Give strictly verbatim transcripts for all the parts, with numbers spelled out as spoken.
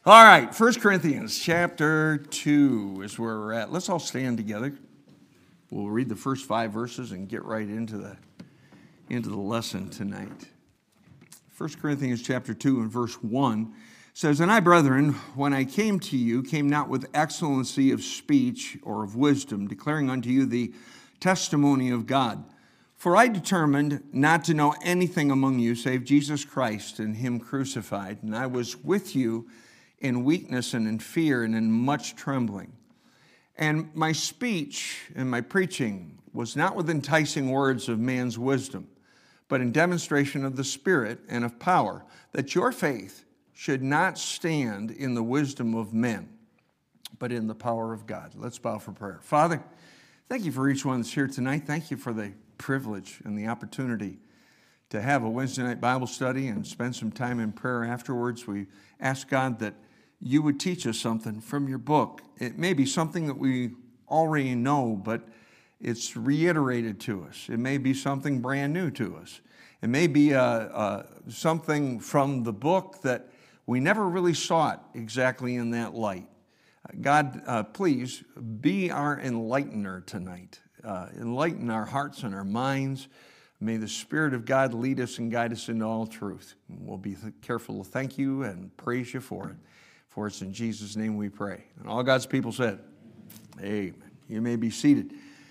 All right, First Corinthians chapter two is where we're at. Let's all stand together. We'll read the first five verses and get right into the, into the lesson tonight. First Corinthians chapter two and verse one says, "And I, brethren, when I came to you, came not with excellency of speech or of wisdom, declaring unto you the testimony of God. For I determined not to know anything among you save Jesus Christ and him crucified. And I was with you in weakness and in fear and in much trembling. And my speech and my preaching was not with enticing words of man's wisdom, but in demonstration of the Spirit and of power, that your faith should not stand in the wisdom of men, but in the power of God." Let's bow for prayer. Father, thank you for each one that's here tonight. Thank you for the privilege and the opportunity to have a Wednesday night Bible study and spend some time in prayer afterwards. We ask God that you would teach us something from your book. It may be something that we already know, but it's reiterated to us. It may be something brand new to us. It may be uh, uh, something from the book that we never really saw it exactly in that light. God, uh, please be our enlightener tonight. Uh, enlighten our hearts and our minds. May the Spirit of God lead us and guide us into all truth. We'll be careful to thank you and praise you for it. For it's in Jesus' name we pray. And all God's people said, amen. You may be seated.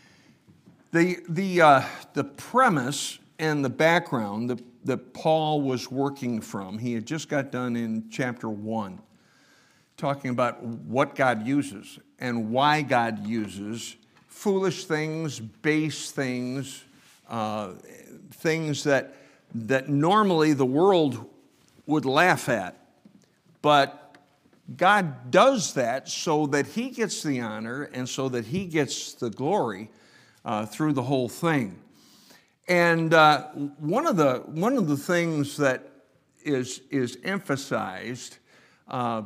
The, the, uh, the premise and the background that, that Paul was working from, he had just got done in chapter one, talking about what God uses and why God uses foolish things, base things, uh, things that, that normally the world would laugh at. But God does that so that he gets the honor and so that he gets the glory uh, through the whole thing. And uh, one of the one of the things that is is emphasized uh,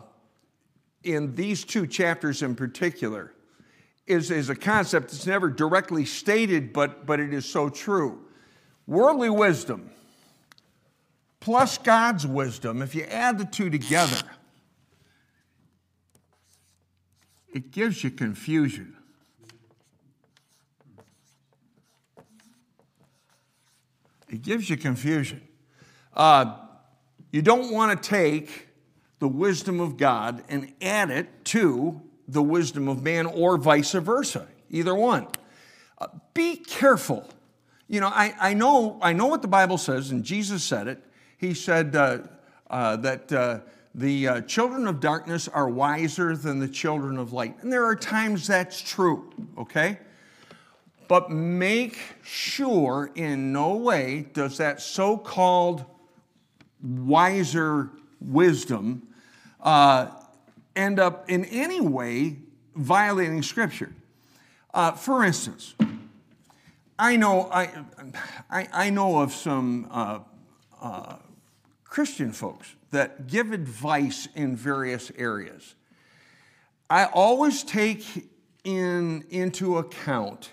in these two chapters in particular is, is a concept that's never directly stated, but but it is so true. Worldly wisdom plus God's wisdom, if you add the two together, it gives you confusion. It gives you confusion. Uh, you don't want to take the wisdom of God and add it to the wisdom of man or vice versa, either one. Uh, be careful. You know, I, I know I know what the Bible says, and Jesus said it. He said uh, uh, that uh, the uh, children of darkness are wiser than the children of light. And there are times that's true, okay? But make sure in no way does that so-called wiser wisdom uh, end up in any way violating Scripture. Uh, for instance, I know I, I, I know of some uh, uh, Christian folks that give advice in various areas. I always take in into account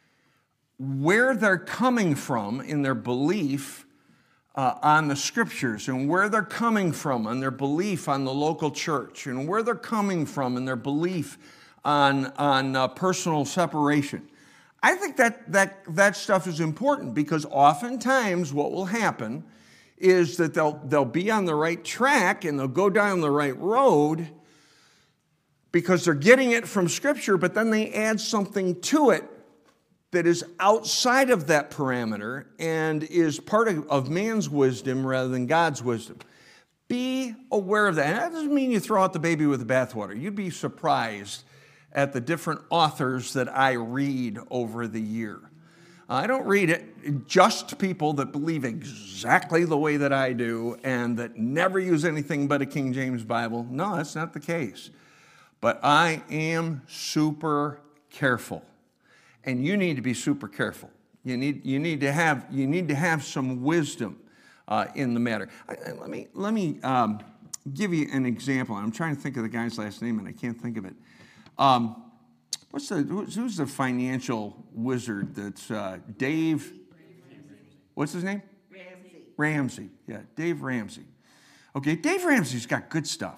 where they're coming from in their belief uh, on the Scriptures, and where they're coming from on their belief on the local church, and where they're coming from in their belief on, on uh, personal separation. I think that, that that stuff is important, because oftentimes what will happen is that they'll, they'll be on the right track and they'll go down the right road because they're getting it from Scripture, but then they add something to it that is outside of that parameter and is part of, of man's wisdom rather than God's wisdom. Be aware of that. And that doesn't mean you throw out the baby with the bathwater. You'd be surprised at the different authors that I read over the year. I don't read it just people that believe exactly the way that I do and that never use anything but a King James Bible. No, that's not the case. But I am super careful. And you need to be super careful. You need, you need, to, have, you need to have some wisdom uh, in the matter. I, I, let me, let me um, give you an example. I'm trying to think of the guy's last name, and I can't think of it. Um, what's the who's, who's the financial wizard? That's uh, Dave. What's his name? Ramsey. Ramsey. Yeah, Dave Ramsey. Okay, Dave Ramsey's got good stuff.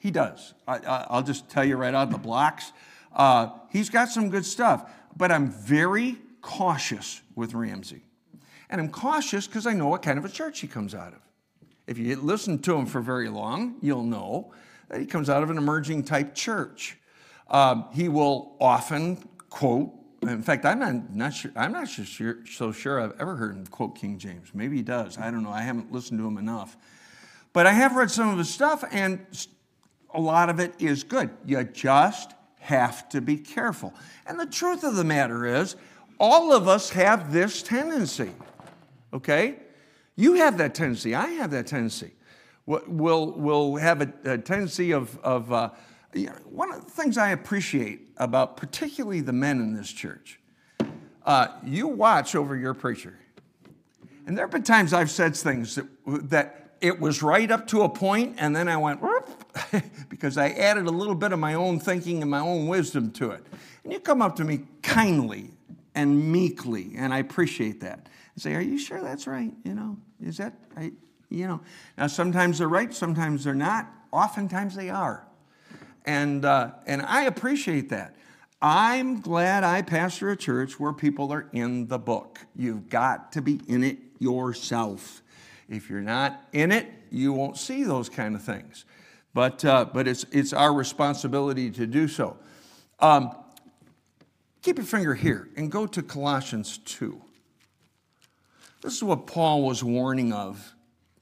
He does. I, I, I'll just tell you right out of the blocks. Uh, he's got some good stuff. But I'm very cautious with Ramsey. And I'm cautious because I know what kind of a church he comes out of. If you listen to him for very long, you'll know that he comes out of an emerging type church. Um, he will often quote, in fact, I'm not, not sure, I'm not sure, so sure I've ever heard him quote King James. Maybe he does. I don't know. I haven't listened to him enough. But I have read some of his stuff, and a lot of it is good. You just have to be careful. And the truth of the matter is, all of us have this tendency, okay? You have that tendency. I have that tendency. We'll, we'll have a, a tendency of, of uh, you know, one of the things I appreciate about particularly the men in this church, uh, you watch over your preacher. And there have been times I've said things that, that it was right up to a point, and then I went, whoop, because I added a little bit of my own thinking and my own wisdom to it. And you come up to me kindly and meekly, and I appreciate that. And say, are you sure that's right? You know, is that right? You know, now sometimes they're right, sometimes they're not. Oftentimes they are. And, uh, and I appreciate that. I'm glad I pastor a church where people are in the book. You've got to be in it yourself. If you're not in it, you won't see those kind of things. But, uh, but it's, it's our responsibility to do so. Um, keep your finger here and go to Colossians two. This is what Paul was warning of.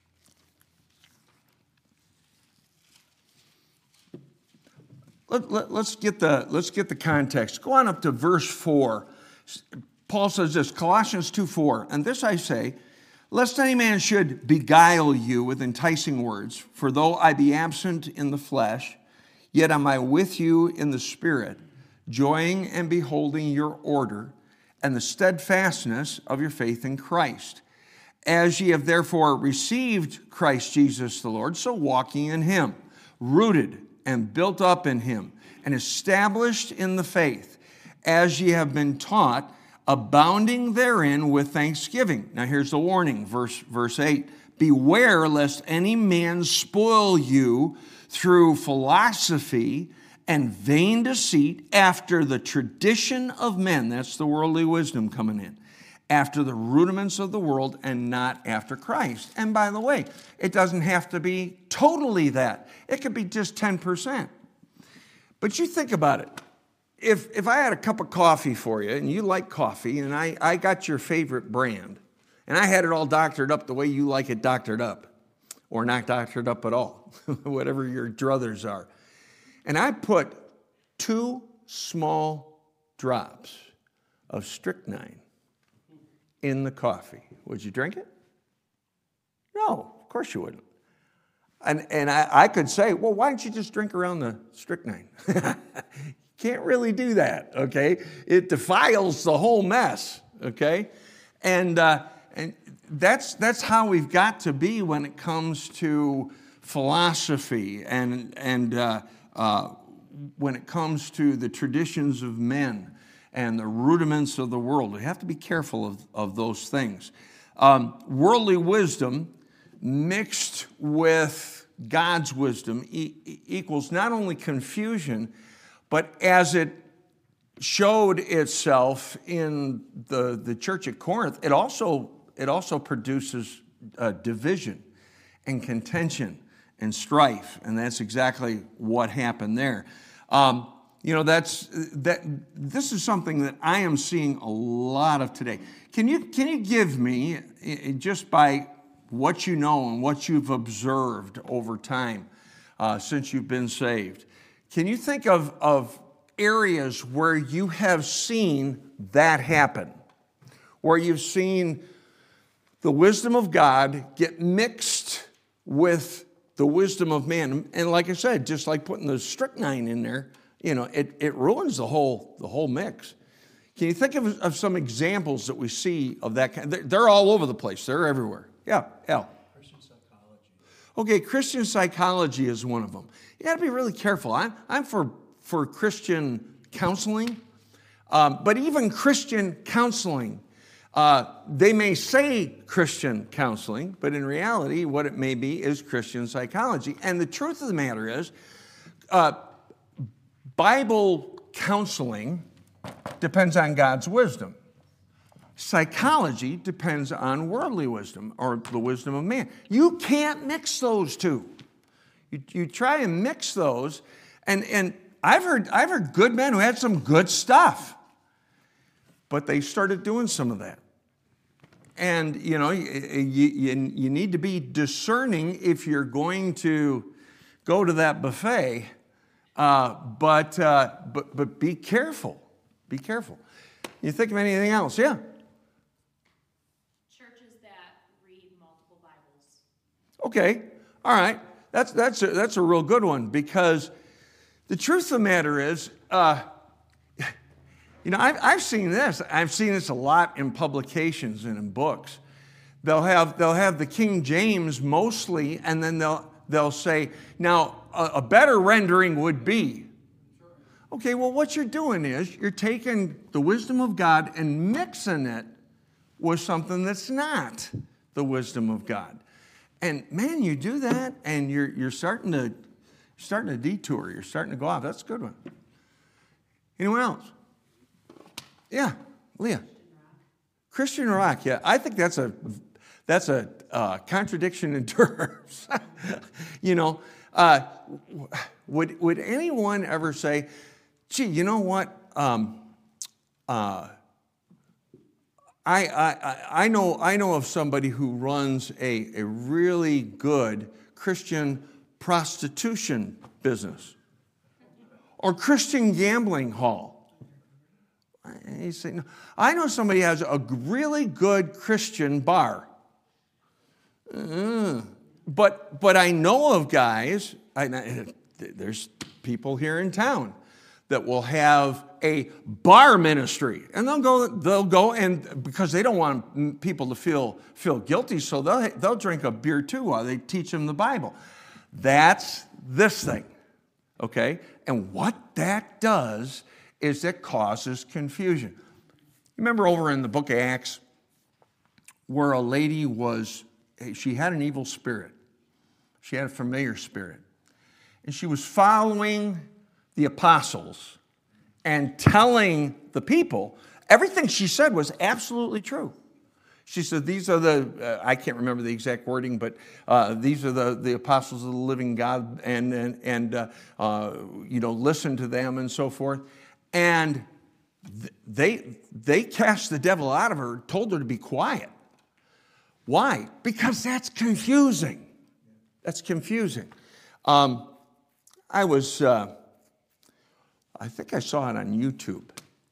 Let, let, let's, get the, let's get the context. Go on up to verse four. Paul says this, Colossians two four, and this I say, lest any man should beguile you with enticing words, for though I be absent in the flesh, yet am I with you in the spirit, joying and beholding your order and the steadfastness of your faith in Christ. As ye have therefore received Christ Jesus the Lord, so walking in him, rooted and built up in him, and established in the faith, as ye have been taught, abounding therein with thanksgiving. Now here's the warning, verse, verse eight. Beware lest any man spoil you through philosophy and vain deceit after the tradition of men. That's the worldly wisdom coming in. After the rudiments of the world and not after Christ. And by the way, it doesn't have to be totally that. It could be just ten percent. But you think about it. If, if I had a cup of coffee for you, and you like coffee, and I, I got your favorite brand, and I had it all doctored up the way you like it doctored up, or not doctored up at all, whatever your druthers are, and I put two small drops of strychnine in the coffee, would you drink it? No, of course you wouldn't. And, and I, I could say, well, why don't you just drink around the strychnine? Can't really do that, okay? It defiles the whole mess, okay? And uh, and that's that's how we've got to be when it comes to philosophy and and uh, uh, when it comes to the traditions of men and the rudiments of the world. We have to be careful of, of those things. Um, worldly wisdom mixed with God's wisdom e- equals not only confusion, but as it showed itself in the, the church at Corinth, it also, it also produces uh, division and contention and strife, and that's exactly what happened there. Um, you know, that's that. This is something that I am seeing a lot of today. Can you can you give me, just by what you know and what you've observed over time uh, since you've been saved, can you think of, of areas where you have seen that happen? Where you've seen the wisdom of God get mixed with the wisdom of man. And like I said, just like putting the strychnine in there, you know, it, it ruins the whole, the whole mix. Can you think of, of some examples that we see of that kind? They're, they're all over the place. They're everywhere. Yeah, Al. Christian psychology. Okay, Christian psychology is one of them. You got to be really careful. I'm, I'm for, for Christian counseling, um, but even Christian counseling, uh, they may say Christian counseling, but in reality, what it may be is Christian psychology. And the truth of the matter is, uh, Bible counseling depends on God's wisdom. Psychology depends on worldly wisdom or the wisdom of man. You can't mix those two. You, you try and mix those, and, and I've heard, I've heard good men who had some good stuff, but they started doing some of that. And, you know, you, you, you need to be discerning if you're going to go to that buffet, uh, but, uh, but, but be careful. Be careful. You think of anything else? Yeah. Churches that read multiple Bibles. Okay. All right. That's, that's, a, that's a real good one, because the truth of the matter is, uh, you know, I've, I've seen this. I've seen this a lot in publications and in books. They'll have, they'll have the King James mostly, and then they'll, they'll say, now, a, a better rendering would be. Okay, well, what you're doing is you're taking the wisdom of God and mixing it with something that's not the wisdom of God. And man, you do that, and you're, you're starting to starting to detour. You're starting to go off. That's a good one. Anyone else? Yeah, Leah. Christian rock. Yeah, I think that's a that's a uh, contradiction in terms. You know, uh, would would anyone ever say, "Gee, you know what? Um, uh, I, I I know I know of somebody who runs a a really good Christian prostitution business or Christian gambling hall." You say, no. I know somebody who has a really good Christian bar. Uh, but but I know of guys, I, there's people here in town that will have a bar ministry, and they'll go they'll go and because they don't want people to feel feel guilty, so they'll they'll drink a beer too while they teach them the Bible. That's this thing, okay? And what that does is it causes confusion. Remember over in the book of Acts where a lady was, she had an evil spirit. She had a familiar spirit. And she was following the apostles and telling the people, everything she said was absolutely true. She said, these are the, uh, I can't remember the exact wording, but uh, these are the, the apostles of the living God, and, and, and uh, uh, you know, listen to them and so forth. And they, they cast the devil out of her, told her to be quiet. Why? Because that's confusing. That's confusing. Um, I was, uh, I think I saw it on YouTube.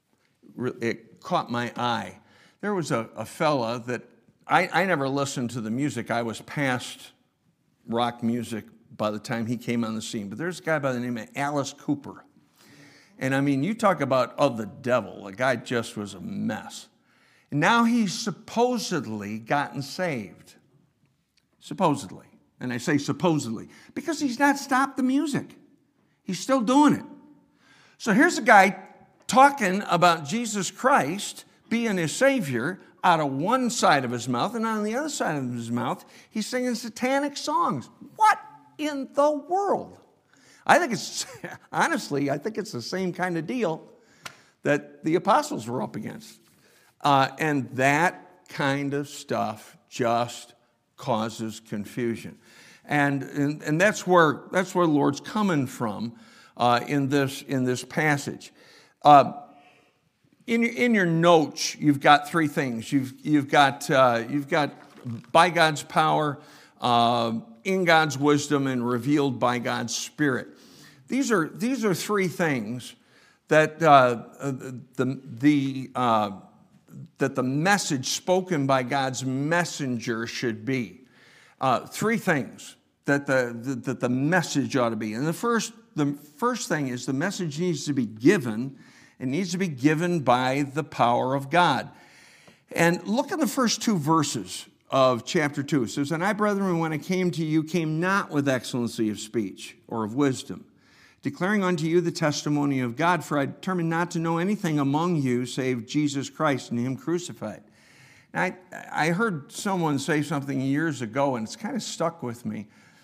It caught my eye. There was a, a fella that, I, I never listened to the music. I was past rock music by the time he came on the scene. But there's a guy by the name of Alice Cooper. And I mean, you talk about of the devil. The guy just was a mess. And now he's supposedly gotten saved. Supposedly. And I say supposedly because he's not stopped the music. He's still doing it. So here's a guy talking about Jesus Christ being his Savior out of one side of his mouth, and on the other side of his mouth, he's singing satanic songs. What in the world? I think it's, honestly, I think it's the same kind of deal that the apostles were up against. Uh, and that kind of stuff just causes confusion. And, and, and that's where that's where the Lord's coming from uh, in this in this passage. Uh, in your, in your notes, you've got three things. You've you've got uh, you've got by God's power, uh, in God's wisdom, and revealed by God's Spirit. These are these are three things that uh, the the uh, that the message spoken by God's messenger should be. Uh, three things that the, the that the message ought to be. And the first the first thing is the message needs to be given. It needs to be given by the power of God. And look at the first two verses of chapter two. It says, "And I, brethren, when I came to you, came not with excellency of speech or of wisdom, declaring unto you the testimony of God, for I determined not to know anything among you save Jesus Christ and him crucified." Now, I, I heard someone say something years ago, and it's kind of stuck with me.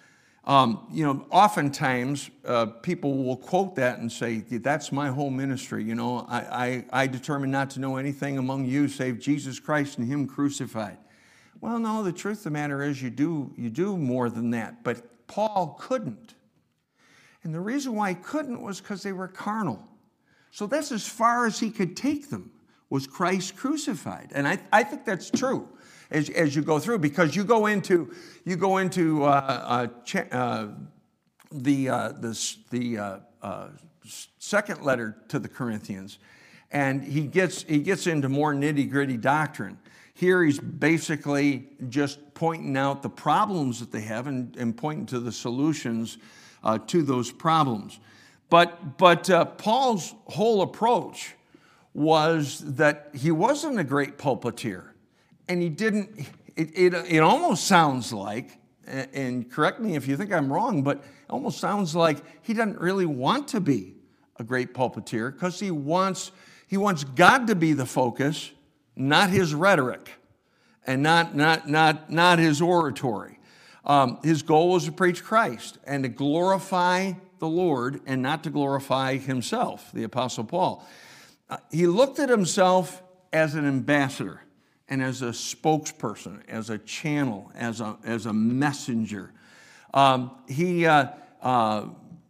Um, you know, oftentimes uh, people will quote that and say, that's my whole ministry. You know, I, I, I determined not to know anything among you save Jesus Christ and him crucified. Well, no, the truth of the matter is you do, you do more than that. But Paul couldn't. And the reason why he couldn't was because they were carnal. So that's as far as he could take them, was Christ crucified. And I, I think that's true. As, as you go through, because you go into you go into uh, uh, cha- uh, the uh, the the uh, uh, second letter to the Corinthians, and he gets he gets into more nitty gritty doctrine. Here he's basically just pointing out the problems that they have and, and pointing to the solutions uh, to those problems. But but uh, Paul's whole approach was that he wasn't a great pulpiteer. And he didn't, it, it, it almost sounds like, and correct me if you think I'm wrong, but it almost sounds like he doesn't really want to be a great pulpiteer because he wants, he wants God to be the focus, not his rhetoric and not, not, not, not his oratory. Um, his goal was to preach Christ and to glorify the Lord and not to glorify himself, the Apostle Paul. Uh, he looked at himself as an ambassador and as a spokesperson, as a channel, as a, as a messenger. Um, he uh, uh,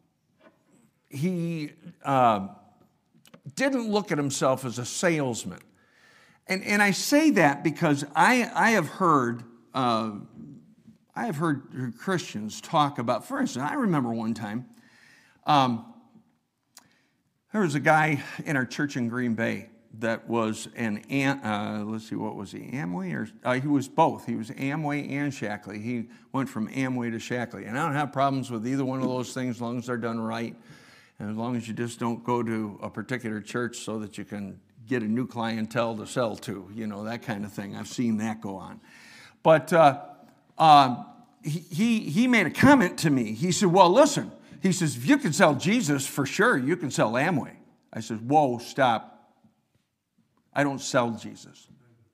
he uh, didn't look at himself as a salesman. And, and I say that because I, I have heard uh, I have heard Christians talk about, for instance, I remember one time, um, there was a guy in our church in Green Bay that was an, uh, let's see, what was he, Amway? or uh, He was both. He was Amway and Shackley. He went from Amway to Shackley. And I don't have problems with either one of those things as long as they're done right. And as long as you just don't go to a particular church so that you can get a new clientele to sell to, you know, that kind of thing. I've seen that go on. But uh, uh, he, he made a comment to me. He said, well, listen, he says, if you can sell Jesus, for sure, you can sell Amway. I said, whoa, stop. I don't sell Jesus.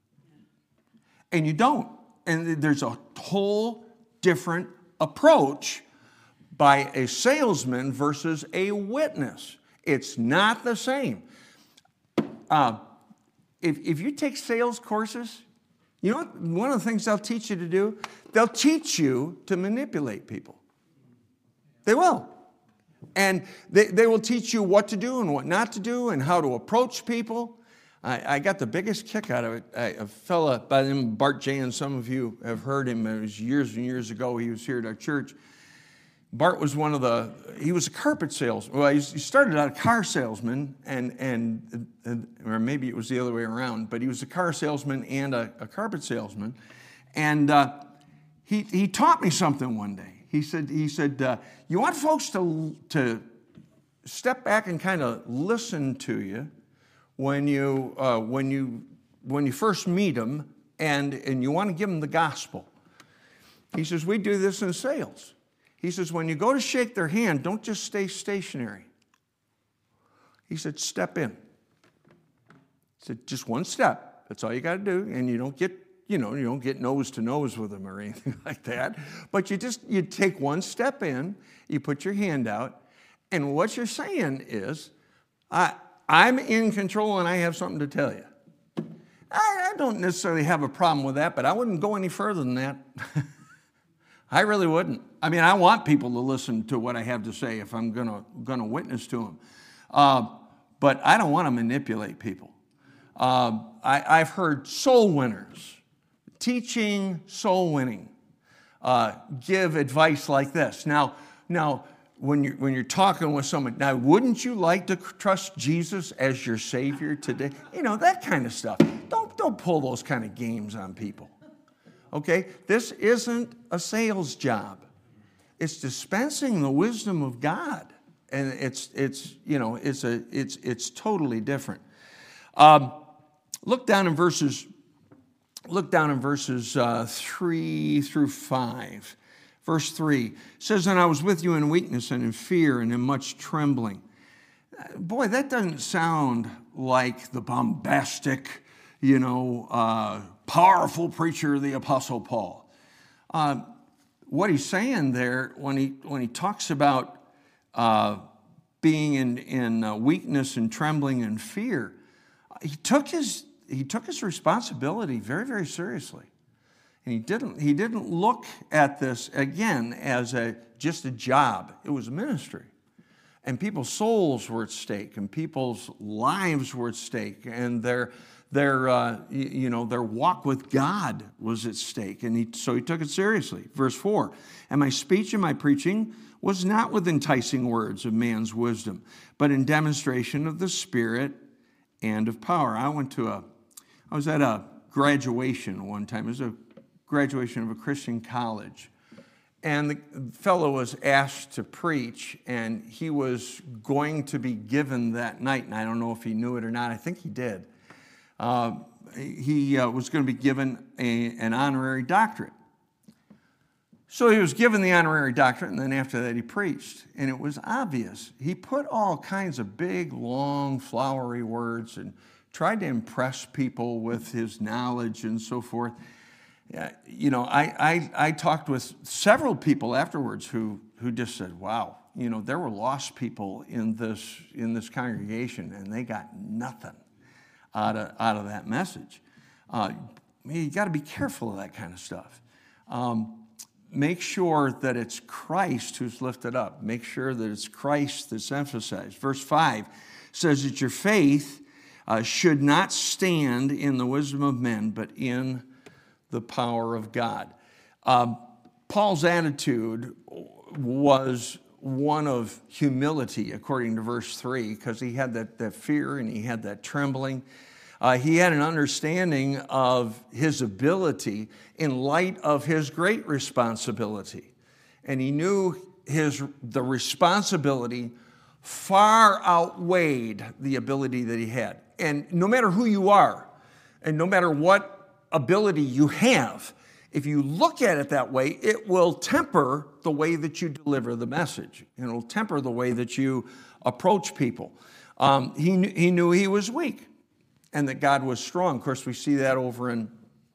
And you don't. And there's a whole different approach by a salesman versus a witness. It's not the same. Uh, if, if you take sales courses, you know what? One of the things they'll teach you to do? They'll teach you to manipulate people. They will. And they, they will teach you what to do and what not to do and how to approach people. I, I got the biggest kick out of it. I, a fella by the name of Bart Jans, some of you have heard him. It was years and years ago. He was here at our church. Bart was one of the, he was a carpet salesman. Well, he started out a car salesman, and, and, and or maybe it was the other way around, but he was a car salesman and a, a carpet salesman. And uh, he, he taught me something one day. He said, he said uh, you want folks to, to step back and kind of listen to you when you, uh, when you, when you first meet them, and, and you want to give them the gospel. He says, we do this in sales. He says, when you go to shake their hand, don't just stay stationary. He said, step in. He said, just one step. That's all you got to do. And you don't get, you know, you don't get nose to nose with them or anything like that. But you just, you take one step in, you put your hand out, and what you're saying is, I, I'm in control and I have something to tell you. I, I don't necessarily have a problem with that, but I wouldn't go any further than that. I really wouldn't. I mean, I want people to listen to what I have to say if I'm gonna gonna witness to them, uh, but I don't want to manipulate people. Uh, I, I've heard soul winners teaching soul winning uh, give advice like this. Now, now when you're when you're talking with someone, now wouldn't you like to trust Jesus as your Savior today? You know, that kind of stuff. Don't don't pull those kind of games on people. Okay, this isn't a sales job. It's dispensing the wisdom of God, and it's it's you know it's a it's it's totally different. Um, look down in verses. Look down in verses uh, three through five. Verse three says, "And I was with you in weakness and in fear and in much trembling." Boy, that doesn't sound like the bombastic, you know, uh, powerful preacher, the Apostle Paul. Uh, what he's saying there when he when he talks about uh, being in in uh, weakness and trembling and fear, he took his he took his responsibility very, very seriously. And he didn't he didn't look at this again as a just a job. It was a ministry. And people's souls were at stake, and people's lives were at stake, and their their uh, you know their walk with God was at stake. And he, so he took it seriously. Verse four, and my speech and my preaching was not with enticing words of man's wisdom, but in demonstration of the Spirit and of power. I went to a I was at a graduation one time. It was a graduation of a Christian college. And the fellow was asked to preach, and he was going to be given that night, and I don't know if he knew it or not. I think he did. Uh, he uh, was going to be given a, an honorary doctorate. So he was given the honorary doctorate, and then after that he preached. And it was obvious. He put all kinds of big, long, flowery words and tried to impress people with his knowledge and so forth. You know, I, I, I talked with several people afterwards who, who just said, wow, you know, there were lost people in this, in this congregation, and they got nothing out of, out of that message. Uh, you got to be careful of that kind of stuff. Um, make sure that it's Christ who's lifted up. Make sure that it's Christ that's emphasized. Verse five says that your faith uh, should not stand in the wisdom of men, but in the power of God. Um, Paul's attitude was one of humility, according to verse three, because he had that, that fear and he had that trembling. Uh, he had an understanding of his ability in light of his great responsibility. And he knew his the responsibility far outweighed the ability that he had. And no matter who you are, and no matter what ability you have, if you look at it that way, it will temper the way that you deliver the message. And it'll temper the way that you approach people. Um, he, he knew he was weak and that God was strong. Of course, we see that over in,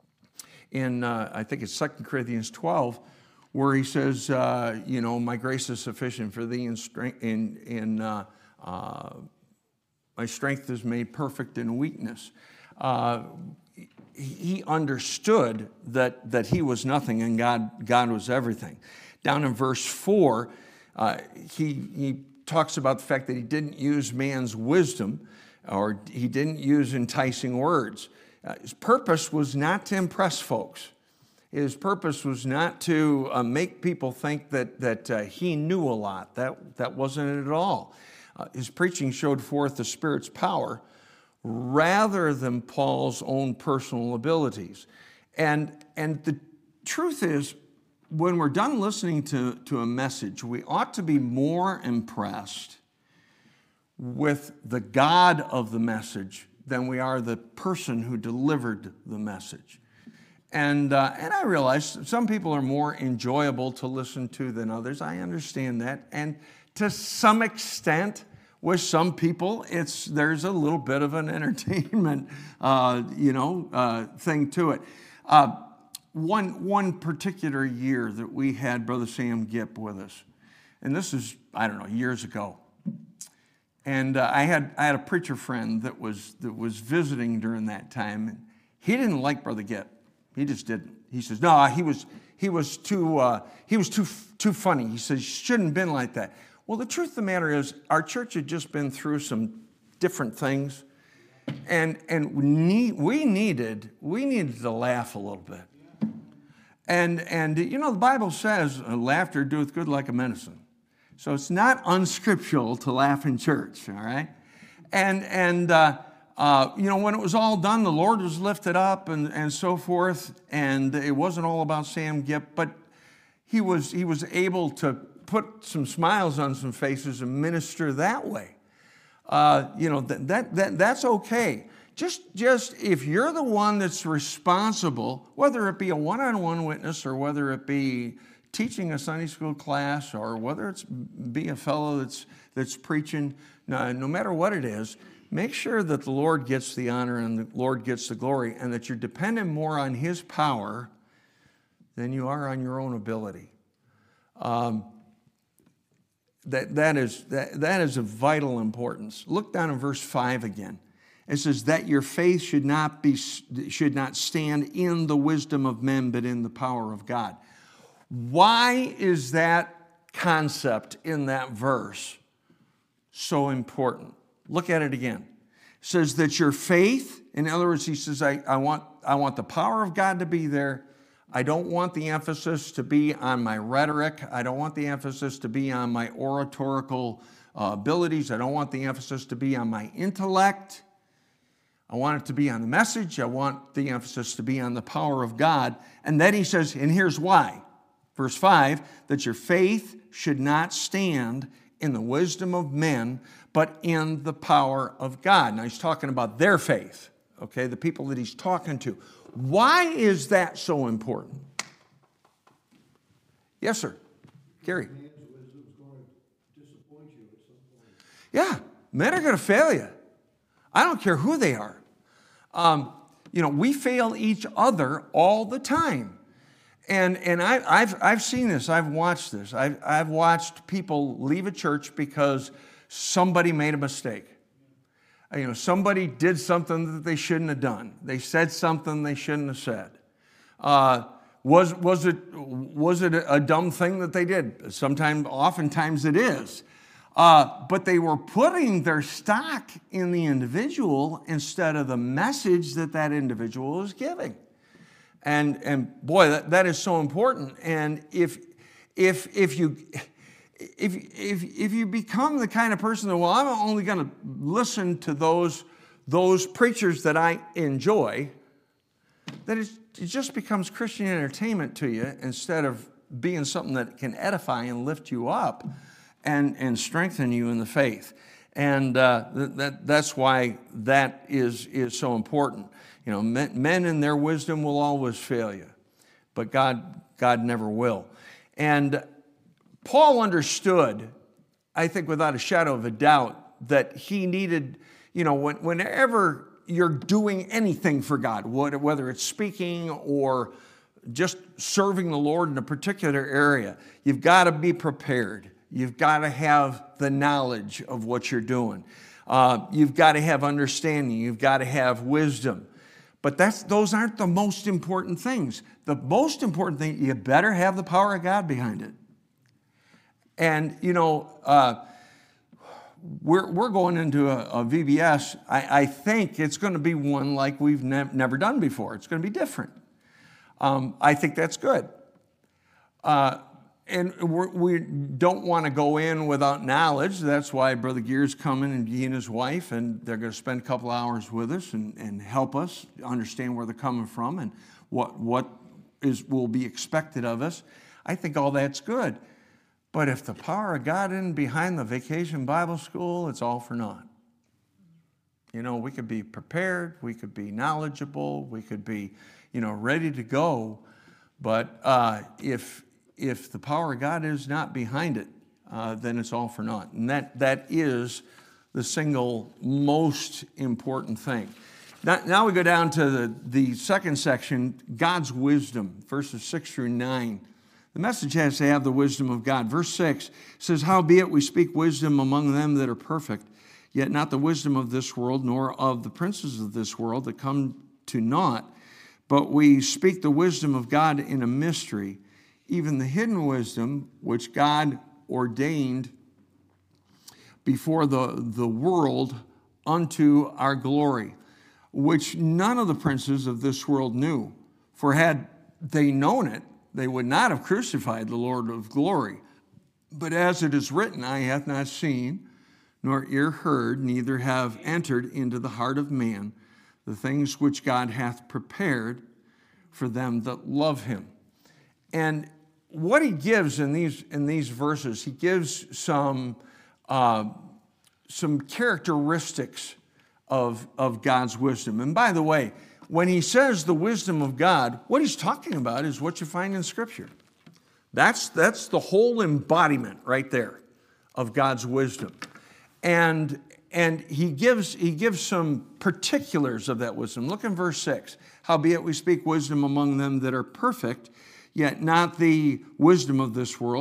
in uh, I think it's Second Corinthians twelve, where he says, uh, you know, my grace is sufficient for thee, in strength, in, in uh, uh, my strength is made perfect in weakness. Uh, He understood that, that he was nothing and God, God was everything. Down in verse four, uh, he, he talks about the fact that he didn't use man's wisdom, or he didn't use enticing words. Uh, his purpose was not to impress folks. His purpose was not to uh, make people think that, that uh, he knew a lot. That, that wasn't it at all. Uh, his preaching showed forth the Spirit's power rather than Paul's own personal abilities. And, and the truth is, when we're done listening to, to a message, we ought to be more impressed with the God of the message than we are the person who delivered the message. And, uh, and I realize some people are more enjoyable to listen to than others. I understand that. And to some extent, with some people, it's there's a little bit of an entertainment, uh, you know, uh, thing to it. Uh, one one particular year that we had Brother Sam Gipp with us, and this is I don't know years ago. And uh, I had I had a preacher friend that was that was visiting during that time. And he didn't like Brother Gipp. He just didn't. He says, no, he was he was too uh, he was too too funny. He says, shouldn't have been like that. Well, the truth of the matter is, our church had just been through some different things, and and we, need, we needed we needed to laugh a little bit. And and you know the Bible says, laughter doeth good like a medicine. So it's not unscriptural to laugh in church, all right? And and uh, uh, you know when it was all done, the Lord was lifted up and and so forth, and it wasn't all about Sam Gipp, but he was he was able to put some smiles on some faces and minister that way. Uh, you know, that, that, that, that's okay. Just, just if you're the one that's responsible, whether it be a one-on-one witness or whether it be teaching a Sunday school class or whether it's be a fellow that's, that's preaching, no, no matter what it is, make sure that the Lord gets the honor and the Lord gets the glory and that you're dependent more on His power than you are on your own ability. Um, that, that, is, that, that is of vital importance. Look down in verse five again. It says that your faith should not be should not stand in the wisdom of men, but in the power of God. Why is that concept in that verse so important? Look at it again. It says that your faith, in other words, he says, I, I want I want the power of God to be there. I don't want the emphasis to be on my rhetoric. I don't want the emphasis to be on my oratorical uh, abilities. I don't want the emphasis to be on my intellect. I want it to be on the message. I want the emphasis to be on the power of God. And then he says, and here's why. Verse five, that your faith should not stand in the wisdom of men, but in the power of God. Now he's talking about their faith, okay, the people that he's talking to. Why is that so important? Yes, sir. Gary. Yeah, men are going to fail you. I don't care who they are. Um, you know, we fail each other all the time. And and I, I've I've seen this. I've watched this. I've I've watched people leave a church because somebody made a mistake. You know, somebody did something that they shouldn't have done. They said something they shouldn't have said. Uh, was was it was it a dumb thing that they did? Sometimes, oftentimes, it is. Uh, but they were putting their stock in the individual instead of the message that that individual is giving. And and boy, that, that is so important. And if if if you if if if you become the kind of person that, well, I'm only going to listen to those those preachers that I enjoy, then it, it just becomes Christian entertainment to you instead of being something that can edify and lift you up and and strengthen you in the faith. And uh, that that's why that is is so important. You know, men, men in their wisdom will always fail you, but God, God never will. And Paul understood, I think without a shadow of a doubt, that he needed, you know, when, whenever you're doing anything for God, whether it's speaking or just serving the Lord in a particular area, you've got to be prepared. You've got to have the knowledge of what you're doing. Uh, you've got to have understanding. You've got to have wisdom. But that's those aren't the most important things. The most important thing, you better have the power of God behind it. And, you know, uh, we're, we're going into a, a V B S. I, I think it's going to be one like we've ne- never done before. It's going to be different. Um, I think that's good. Uh, and we're, we don't want to go in without knowledge. That's why Brother Gear's coming, and he and his wife, and they're going to spend a couple hours with us and, and help us understand where they're coming from and what what is will be expected of us. I think all that's good. But if the power of God isn't behind the Vacation Bible School, it's all for naught. You know, we could be prepared, we could be knowledgeable, we could be, you know, ready to go, but uh, if if the power of God is not behind it, uh, then it's all for naught. And that that is the single most important thing. Now, now we go down to the, the second section, God's wisdom, verses six through nine. The Message has to have the wisdom of God. Verse six says, howbeit we speak wisdom among them that are perfect, yet not the wisdom of this world, nor of the princes of this world that come to naught, but we speak the wisdom of God in a mystery, even the hidden wisdom which God ordained before the, the world unto our glory, which none of the princes of this world knew. For had they known it, they would not have crucified the Lord of glory. But as it is written, eye hath not seen, nor ear heard, neither have entered into the heart of man the things which God hath prepared for them that love him. And what he gives in these in these verses, he gives some uh, some characteristics of, of God's wisdom. And by the way, when he says the wisdom of God, what he's talking about is what you find in Scripture. That's, that's the whole embodiment right there of God's wisdom. And, and he gives, he gives some particulars of that wisdom. Look in verse six. Howbeit we speak wisdom among them that are perfect, yet not the wisdom of this world,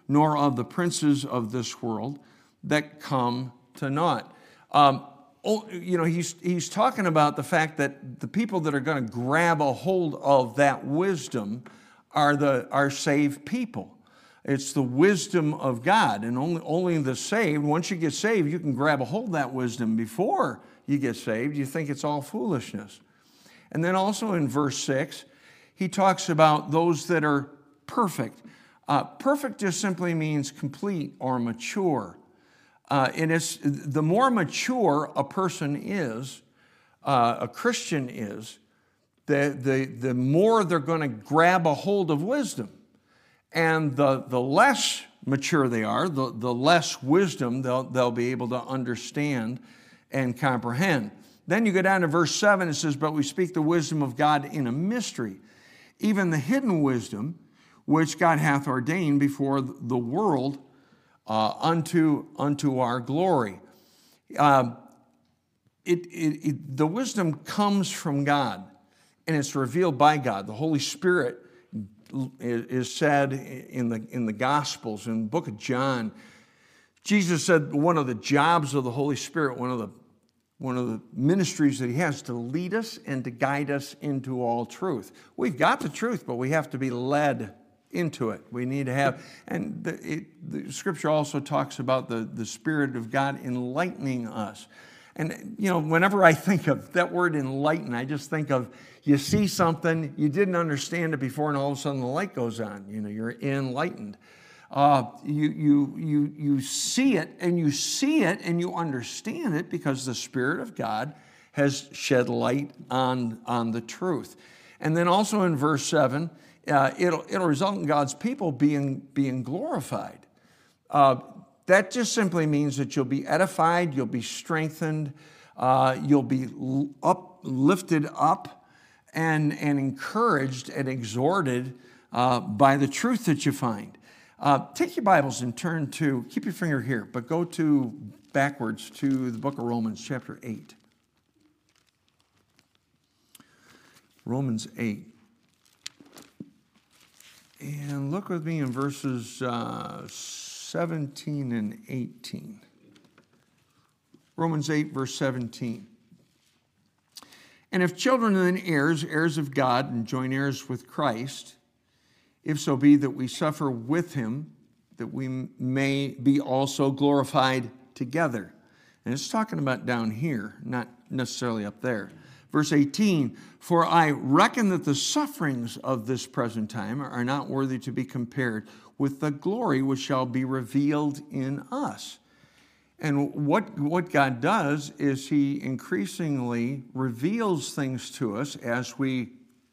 nor of the princes of this world that come to naught. Um, oh, you know, he's, he's talking about the fact that the people that are going to grab a hold of that wisdom are the are saved people. It's the wisdom of God, and only, only the saved, once you get saved, you can grab a hold of that wisdom. Before you get saved, you think it's all foolishness. And then also in verse six, he talks about those that are perfect. Uh, perfect just simply means complete or mature. Uh, and it's the more mature a person is, uh, a Christian is, the, the, the more they're going to grab a hold of wisdom. And the, the less mature they are, the, the less wisdom they'll, they'll be able to understand and comprehend. Then you go down to verse seven, it says, but we speak the wisdom of God in a mystery, even the hidden wisdom, which God hath ordained before the world uh, unto, unto our glory. Uh, it, it, it, the wisdom comes from God, and it's revealed by God. The Holy Spirit is said in the, in the Gospels, in the book of John. Jesus said one of the jobs of the Holy Spirit, one of the One of the ministries that he has, to lead us and to guide us into all truth. We've got the truth, but we have to be led into it. We need to have, and the, it, the Scripture also talks about the, the Spirit of God enlightening us. And, you know, whenever I think of that word enlighten, I just think of you see something, you didn't understand it before, and all of a sudden the light goes on. You know, you're enlightened. Uh, you, you, you, you see it, and you see it, and you understand it because the Spirit of God has shed light on, on the truth. And then also in verse seven, uh, it'll, it'll result in God's people being, being glorified. Uh, that just simply means that you'll be edified, you'll be strengthened, uh, you'll be up, lifted up and, and encouraged and exhorted uh, by the truth that you find. Uh, take your Bibles and turn to, keep your finger here, but go to backwards to the book of Romans, chapter eight. Romans eight. And look with me in verses uh, seventeen and eighteen. Romans eight, verse seventeen. And if children, then heirs, heirs of God, and joint heirs with Christ, if so be that we suffer with him, that we may be also glorified together. And it's talking about down here, not necessarily up there. Verse eighteen, for I reckon that the sufferings of this present time are not worthy to be compared with the glory which shall be revealed in us. And what, what God does is he increasingly reveals things to us as we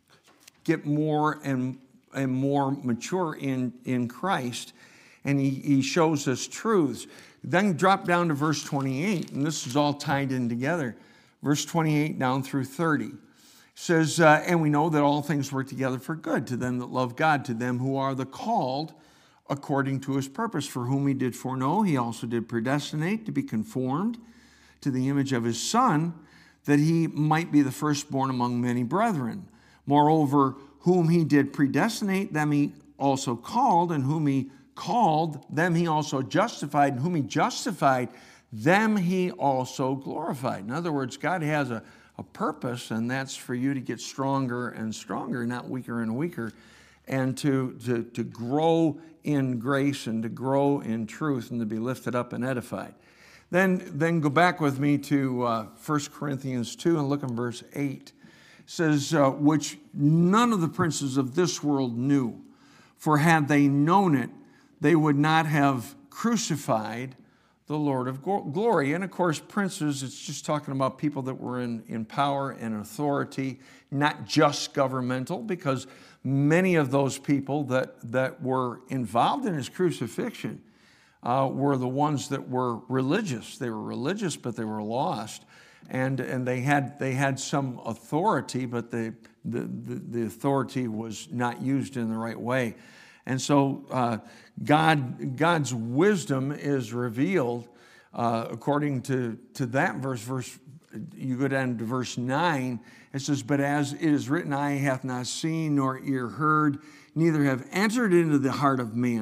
get more and and more mature in, in Christ, and he, he shows us truths. Then drop down to verse twenty-eight, and this is all tied in together. Verse twenty-eight down through thirty says, uh, and we know that all things work together for good to them that love God, to them who are the called according to his purpose, for whom he did foreknow, he also did predestinate to be conformed to the image of his Son, that he might be the firstborn among many brethren. Moreover, whom he did predestinate, them he also called, and whom he called, them he also justified, and whom he justified, them he also glorified. In other words, God has a, a purpose, and that's for you to get stronger and stronger, not weaker and weaker, and to, to, to grow in grace and to grow in truth and to be lifted up and edified. Then, then go back with me to uh, First Corinthians two and look in verse eight. It says, uh, which none of the princes of this world knew, for had they known it, they would not have crucified the Lord of glory. And of course, princes, it's just talking about people that were in, in power and authority, not just governmental, because many of those people that, that were involved in his crucifixion uh, were the ones that were religious. They were religious, but they were lost. And, and they had they had some authority, but the, the, the, the authority was not used in the right way. And so uh, God God's wisdom is revealed uh, according to, to that verse. Verse you go down to verse nine. It says, but as it is written, eye hath not seen, nor ear heard, neither have entered into the heart of man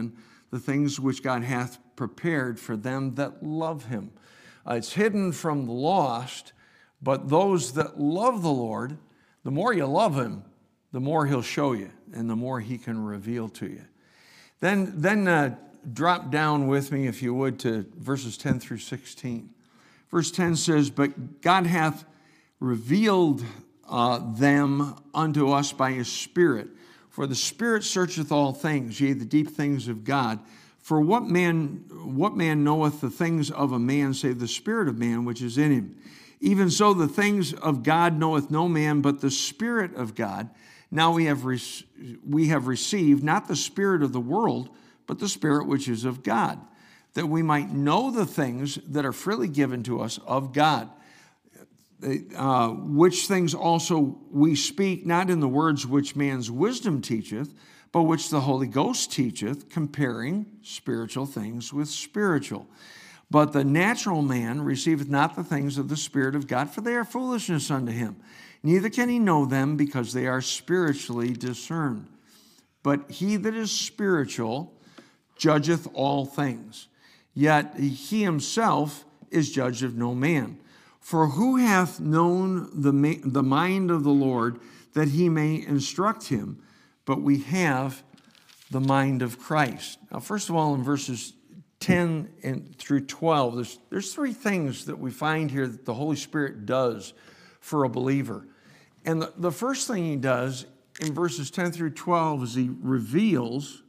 the things which God hath prepared for them that love him. Uh, it's hidden from the lost, but those that love the Lord, the more you love him, the more he'll show you and the more he can reveal to you. Then, then uh, drop down with me, if you would, to verses ten through sixteen. Verse ten says, but God hath revealed uh, them unto us by his Spirit. For the Spirit searcheth all things, yea, the deep things of God. For what man, what man knoweth the things of a man, save the Spirit of man which is in him? Even so, the things of God knoweth no man, but the Spirit of God. Now we have, re- we have received not the spirit of the world, but the Spirit which is of God, that we might know the things that are freely given to us of God. Uh, which things also we speak, not in the words which man's wisdom teacheth, but which the Holy Ghost teacheth, comparing spiritual things with spiritual. But the natural man receiveth not the things of the Spirit of God, for they are foolishness unto him. Neither can he know them, because they are spiritually discerned. But he that is spiritual judgeth all things, yet he himself is judged of no man. For who hath known the, ma- the mind of the Lord, that he may instruct him? But we have the mind of Christ. Now, first of all, in verses ten and through twelve, there's, there's three things that we find here that the Holy Spirit does for a believer. And the, the first thing he does in verses ten through twelve is he reveals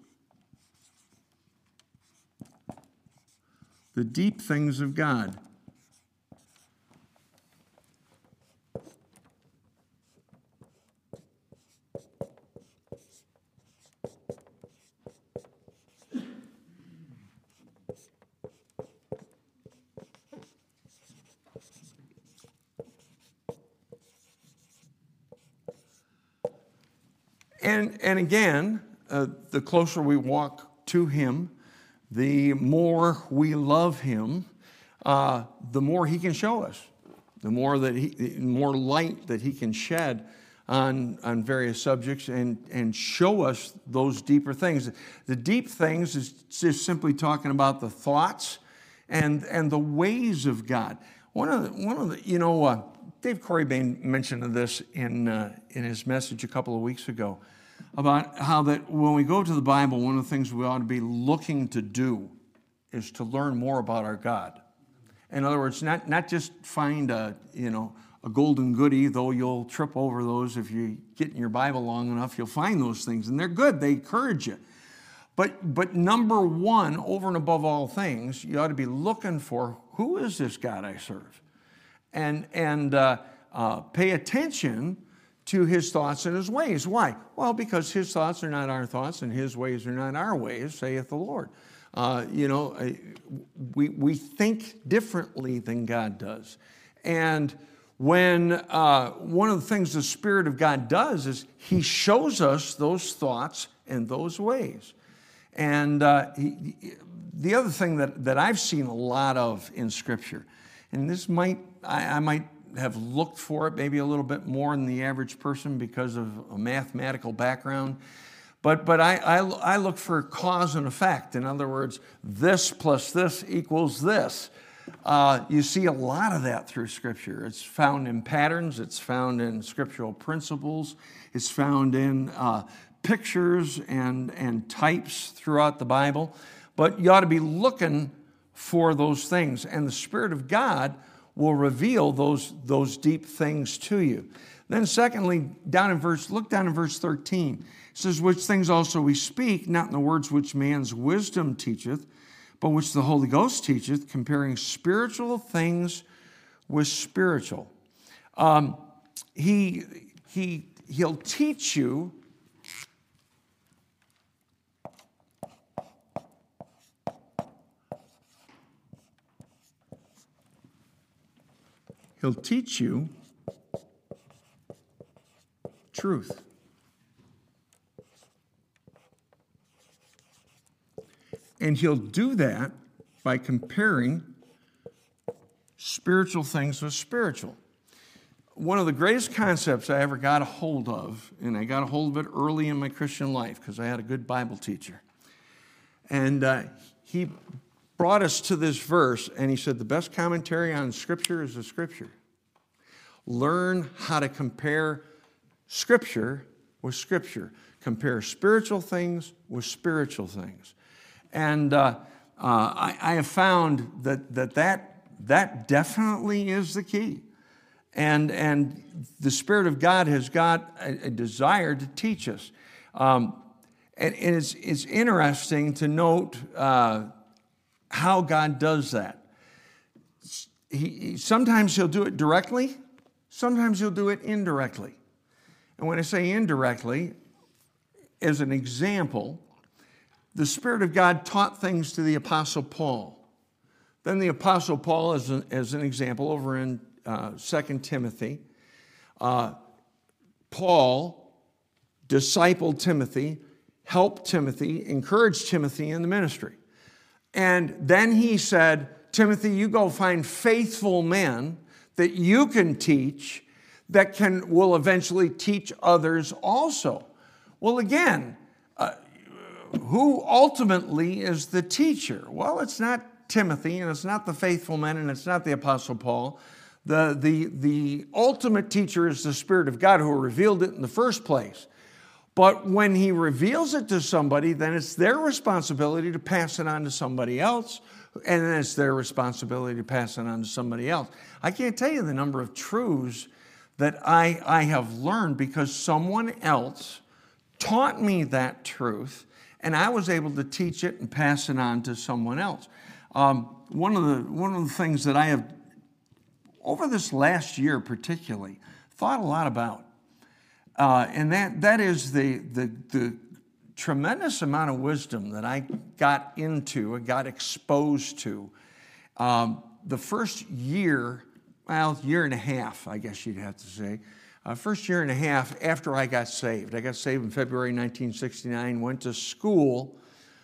the deep things of God. And, and again, uh, the closer we walk to him, the more we love him, uh, the more he can show us, the more that he, more light that he can shed on, on various subjects and, and show us those deeper things. The deep things is just simply talking about the thoughts and, and the ways of God. One of the, one of the you know, uh, Dave Corribane mentioned this in, uh, in his message a couple of weeks ago about how that when we go to the Bible, one of the things we ought to be looking to do is to learn more about our God. In other words, not, not just find a, you know, a golden goodie, though you'll trip over those if you get in your Bible long enough, you'll find those things, and they're good, they encourage you. But, but number one, over and above all things, you ought to be looking for, who is this God I serve? And, and uh, uh, pay attention to his thoughts and his ways. Why? Well, because his thoughts are not our thoughts and his ways are not our ways, saith the Lord. Uh, you know, we, we think differently than God does. And when uh, one of the things the Spirit of God does is he shows us those thoughts and those ways. And uh, he, the other thing that, that I've seen a lot of in Scripture, and this might, I, I might have looked for it maybe a little bit more than the average person because of a mathematical background, but, but I, I, I look for cause and effect. In other words, this plus this equals this. Uh, you see a lot of that through Scripture. It's found in patterns. It's found in scriptural principles. It's found in uh, pictures and, and types throughout the Bible. But you ought to be looking for those things, and the Spirit of God will reveal those, those deep things to you. Then secondly, down in verse, look down in verse thirteen. It says, which things also we speak, not in the words which man's wisdom teacheth, but which the Holy Ghost teacheth, comparing spiritual things with spiritual. Um, he, he, he'll teach you He'll teach you truth. And he'll do that by comparing spiritual things with spiritual. One of the greatest concepts I ever got a hold of, and I got a hold of it early in my Christian life because I had a good Bible teacher. And uh, he brought us to this verse, and he said, the best commentary on Scripture is the Scripture. Learn how to compare Scripture with Scripture. Compare spiritual things with spiritual things. And uh, uh, I, I have found that that, that that definitely is the key. And, and the Spirit of God has got a, a desire to teach us. Um, and and it's, it's interesting to note uh, how God does that. He, he, sometimes he'll do it directly. Sometimes he'll do it indirectly. And when I say indirectly, as an example, the Spirit of God taught things to the Apostle Paul. Then the Apostle Paul, as an, as an example, over in uh, Second Timothy, uh, Paul discipled Timothy, helped Timothy, encouraged Timothy in the ministry. And then he said, Timothy, you go find faithful men that you can teach that can will eventually teach others also. Well, again, uh, who ultimately is the teacher? Well, it's not Timothy, and it's not the faithful men, and it's not the Apostle Paul. The, the, the ultimate teacher is the Spirit of God who revealed it in the first place. But when he reveals it to somebody, then it's their responsibility to pass it on to somebody else, and then it's their responsibility to pass it on to somebody else. I can't tell you the number of truths that I, I have learned because someone else taught me that truth, and I was able to teach it and pass it on to someone else. Um, one of the one of the things that I have, over this last year particularly, thought a lot about, uh, and that that is the, the the tremendous amount of wisdom that I got into, and got exposed to. Um, the first year, well, year and a half, I guess you'd have to say, Uh, first year and a half after I got saved. I got saved in February nineteen sixty-nine, went to school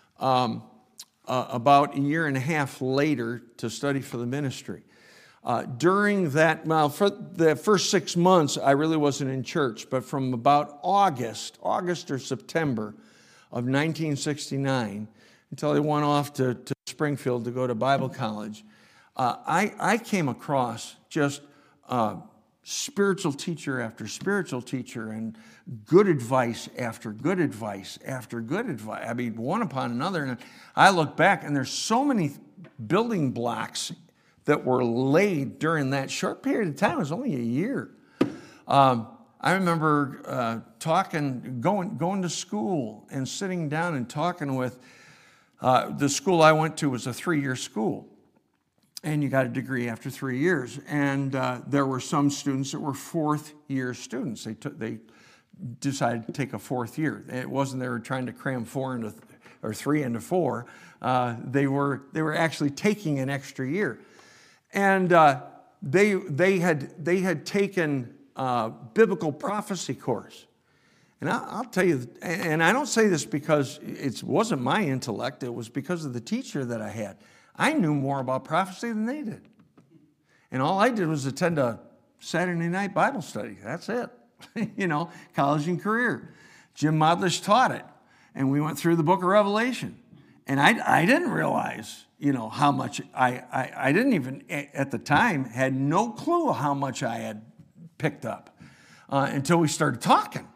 um, uh, about a year and a half later to study for the ministry. Uh, during that, well, for the first six months, I really wasn't in church, but from about August, August or September of nineteen sixty-nine, until I went off to, to Springfield to go to Bible college, uh, I, I came across just uh, spiritual teacher after spiritual teacher and good advice after good advice after good advice. I mean, one upon another. And I look back and there's so many building blocks that were laid during that short period of time. It was only a year. Um, I remember uh, talking, going, going to school and sitting down and talking with, uh, the school I went to was a three-year school. And you got a degree after three years. And uh, there were some students that were fourth-year students. They took, they decided to take a fourth year. It wasn't they were trying to cram four into th- or three into four. Uh, they were they were actually taking an extra year, and uh, they they had they had taken a biblical prophecy course. And I'll, I'll tell you, and I don't say this because it wasn't my intellect. It was because of the teacher that I had. I knew more about prophecy than they did. And all I did was attend a Saturday night Bible study. That's it. You know, college and career. Jim Modlish taught it. And we went through the book of Revelation. And I, I didn't realize, you know, how much I, I, I didn't even, at the time, had no clue how much I had picked up uh, until we started talking.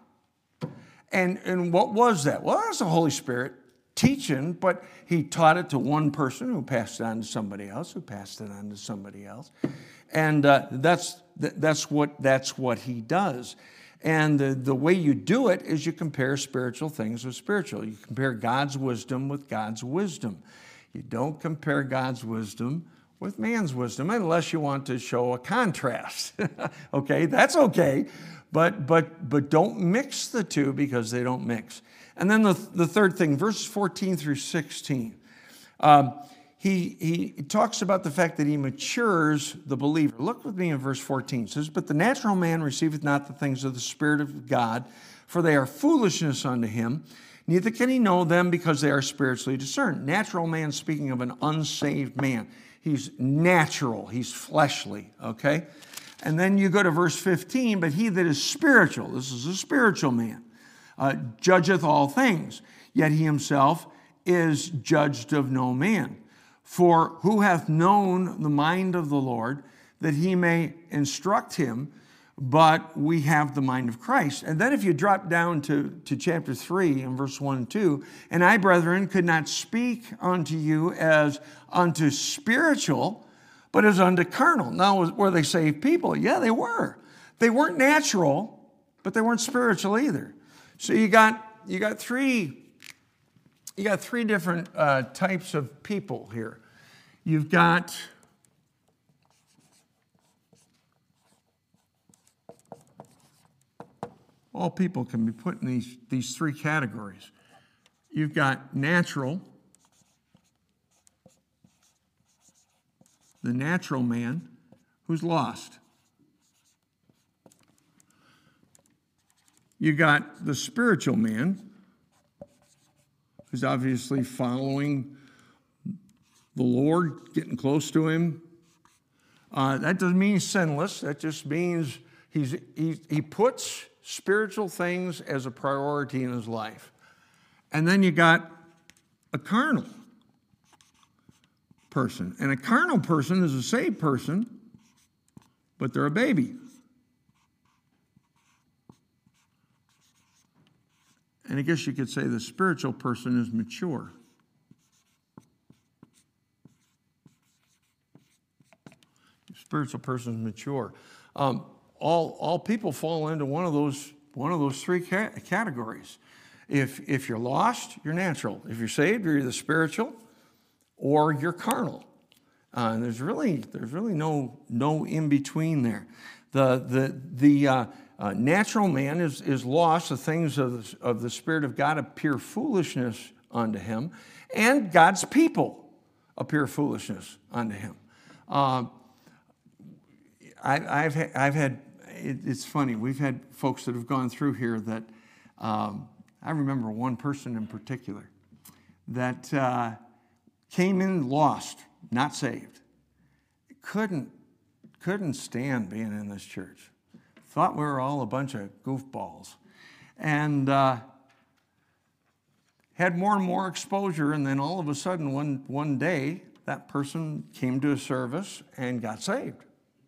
And, and what was that? Well, that was the Holy Spirit teaching, but he taught it to one person who passed it on to somebody else, who passed it on to somebody else. And uh, that's that's what that's what he does. And the, the way you do it is you compare spiritual things with spiritual. You compare God's wisdom with God's wisdom. You don't compare God's wisdom with man's wisdom unless you want to show a contrast. Okay, that's okay. But but but don't mix the two because they don't mix. And then the, the third thing, verses fourteen through sixteen. Um, he, he talks about the fact that he matures the believer. Look with me in verse fourteen. It says, but the natural man receiveth not the things of the Spirit of God, for they are foolishness unto him. Neither can he know them because they are spiritually discerned. Natural man, speaking of an unsaved man. He's natural. He's fleshly, okay? And then you go to verse fifteen, but he that is spiritual, this is a spiritual man, uh, judgeth all things, yet he himself is judged of no man. For who hath known the mind of the Lord, that he may instruct him? But we have the mind of Christ. And then if you drop down to, to chapter three and verse one and two, and I, brethren, could not speak unto you as unto spiritual, but as unto carnal. Now, were they saved people? Yeah, they were. They weren't natural, but they weren't spiritual either. So you got you got three you got three different uh, types of people here. You've got all people can be put in these, these three categories. You've got natural, the natural man who's lost. You got the spiritual man who's obviously following the Lord, getting close to him. Uh, that doesn't mean he's sinless. That just means he's, he, he puts spiritual things as a priority in his life. And then you got a carnal person. And a carnal person is a saved person, but they're a baby. And I guess you could say the spiritual person is mature. The spiritual person is mature. Um, all, all people fall into one of those, one of those three ca- categories. If, if you're lost, you're natural. If you're saved, you're either spiritual or you're carnal. Uh, and there's really, there's really no, no in between there. The, the, the uh, uh, natural man is, is lost. The things of the, of the Spirit of God appear foolishness unto him, and God's people appear foolishness unto him. Uh, I, I've, ha- I've had, it, it's funny, we've had folks that have gone through here that, um, I remember one person in particular that uh, came in lost, not saved. Couldn't, couldn't stand being in this church. Thought we were all a bunch of goofballs. And uh, had more and more exposure, and then all of a sudden one, one day, that person came to a service and got saved.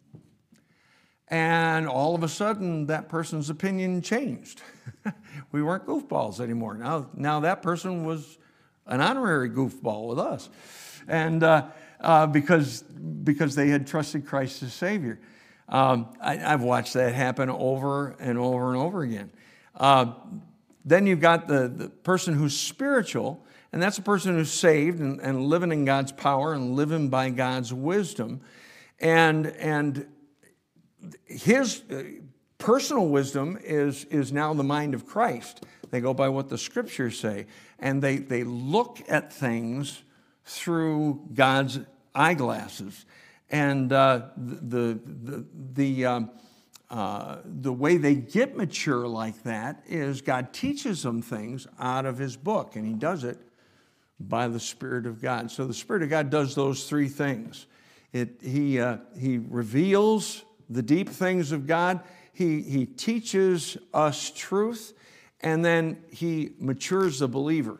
And all of a sudden, that person's opinion changed. We weren't goofballs anymore. Now, now that person was an honorary goofball with us. And uh, uh, because, because they had trusted Christ as Savior. Um, I, I've watched that happen over and over and over again. Uh, then you've got the, the person who's spiritual, and that's a person who's saved and, and living in God's power and living by God's wisdom. And, and his personal wisdom is, is now the mind of Christ. They go by what the scriptures say, and they, they look at things through God's eyeglasses. And uh, the, the, the, um, uh, the way they get mature like that is God teaches them things out of his book, and he does it by the Spirit of God. So the Spirit of God does those three things. It, he, uh, he reveals the deep things of God, he, he teaches us truth, and then he matures the believer.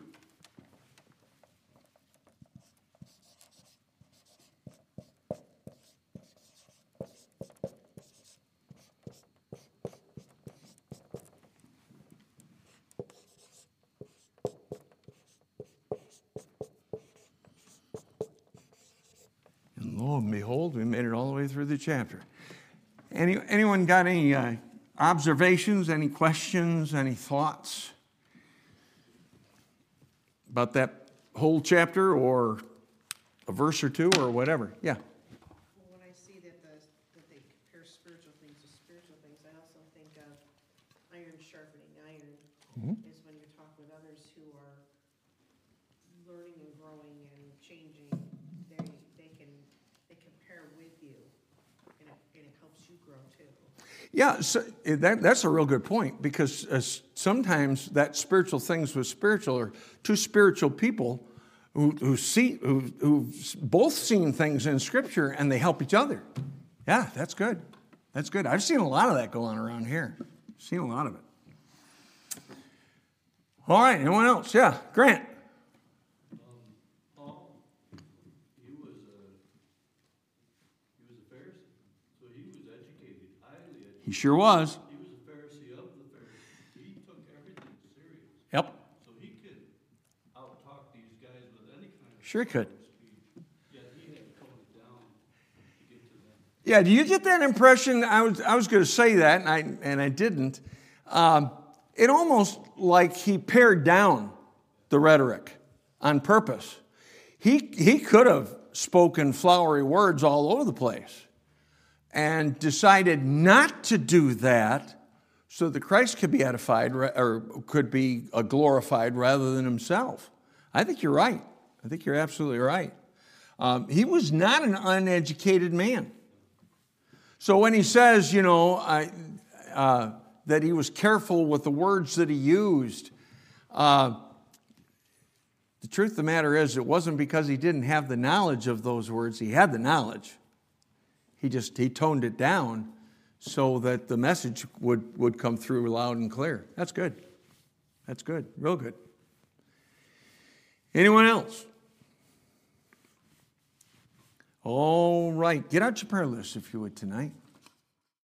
And lo and behold, we made it all the way through the chapter. Any, anyone got any uh, observations, any questions, any thoughts about that whole chapter or a verse or two or whatever? Yeah. Well, when I see that, the, that they compare spiritual things to spiritual things, I also think of iron sharpening iron. Mm-hmm. Is when you talk with others who are learning and growing and changing, they, they can they compare with you, and it, and it helps you grow too. Yeah, so that, that's a real good point, because uh, sometimes that spiritual things with spiritual are two spiritual people who, who see who, who've both seen things in Scripture, and they help each other. Yeah, that's good. That's good. I've seen a lot of that go on around here. I've seen a lot of it. All right, anyone else? Yeah, Grant. He sure was. He was a Pharisee of the Pharisees. He took everything serious. Yep. So he could out-talk these guys with any kind of Sure could. speed. Yet he had to tone it down to get to them. Yeah, do you get that impression? I was I was going to say that, and I and I didn't. Um, it almost like he pared down the rhetoric on purpose. He he could have spoken flowery words all over the place, and decided not to do that, so that Christ could be edified or could be glorified rather than himself. I think you're right. I think you're absolutely right. Um, he was not an uneducated man. So when he says, you know, I, uh, that he was careful with the words that he used, uh, the truth of the matter is it wasn't because he didn't have the knowledge of those words. He had the knowledge. He just, he toned it down so that the message would, would come through loud and clear. That's good. That's good. Real good. Anyone else? All right. Get out your prayer list if you would tonight.